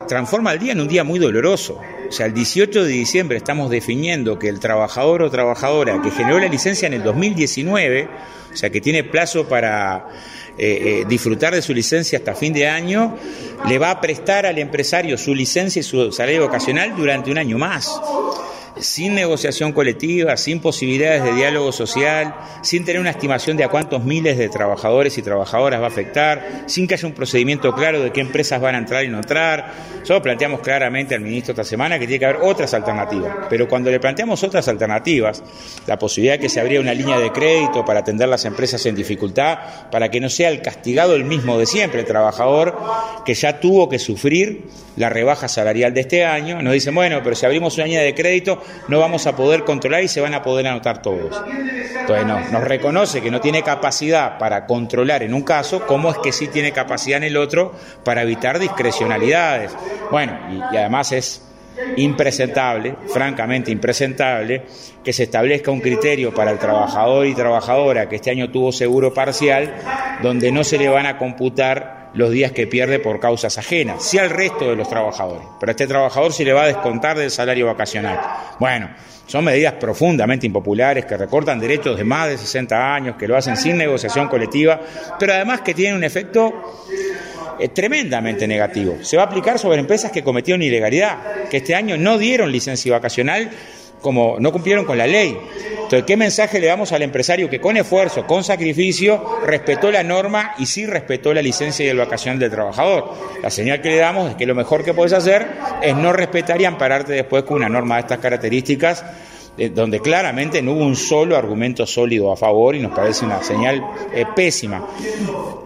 transforma el día en un día muy doloroso. O sea, el 18 de diciembre estamos definiendo que el trabajador o trabajadora que generó la licencia en el 2019, o sea, que tiene plazo para disfrutar de su licencia hasta fin de año, le va a prestar al empresario su licencia y su salario vacacional durante un año más, sin negociación colectiva, sin posibilidades de diálogo social, sin tener una estimación de a cuántos miles de trabajadores y trabajadoras va a afectar, sin que haya un procedimiento claro de qué empresas van a entrar y no entrar. Nosotros planteamos claramente al ministro esta semana que tiene que haber otras alternativas, pero cuando le planteamos otras alternativas, la posibilidad de que se abría una línea de crédito para atender las empresas en dificultad, para que no sea el castigado el mismo de siempre, el trabajador que ya tuvo que sufrir la rebaja salarial de este año, nos dicen, bueno, pero si abrimos una línea de crédito no vamos a poder controlar y se van a poder anotar todos. Entonces nos reconoce que no tiene capacidad para controlar en un caso, ¿cómo es que sí tiene capacidad en el otro para evitar discrecionalidades? Bueno, y además es impresentable, francamente impresentable, que se establezca un criterio para el trabajador y trabajadora que este año tuvo seguro parcial, donde no se le van a computar los días que pierde por causas ajenas, sí al resto de los trabajadores, pero a este trabajador se le va a descontar del salario vacacional. Bueno, son medidas profundamente impopulares que recortan derechos de más de 60 años, que lo hacen sin negociación colectiva, pero además que tienen un efecto tremendamente negativo. Se va a aplicar sobre empresas que cometieron ilegalidad, que este año no dieron licencia vacacional, como no cumplieron con la ley. Entonces, ¿qué mensaje le damos al empresario que con esfuerzo, con sacrificio, respetó la norma y sí respetó la licencia y el vacacional del trabajador? La señal que le damos es que lo mejor que podés hacer es no respetar y ampararte después con una norma de estas características, donde claramente no hubo un solo argumento sólido a favor, y nos parece una señal pésima.